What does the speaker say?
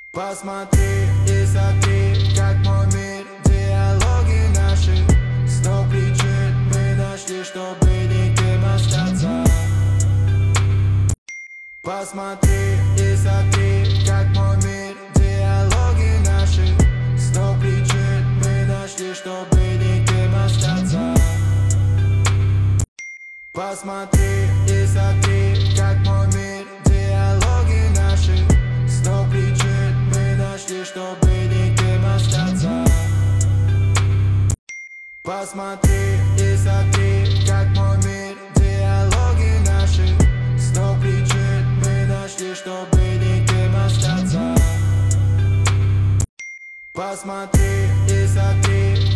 Посмотри и сотри, как мой мир, диалоги наши. Сто причин мы нашли, чтобы никем остаться. Посмотри и сотри, как мой мир, диалоги наши. Сто причин мы нашли, чтобы никем остаться. Посмотри и сотри, как мой мир, диалоги наши. Сто причин мы нашли, чтобы никем остаться. Посмотри и сотри, как мой мир, диалоги наши. Сто причин мы нашли, чтобы никем остаться. Посмотри и сотри,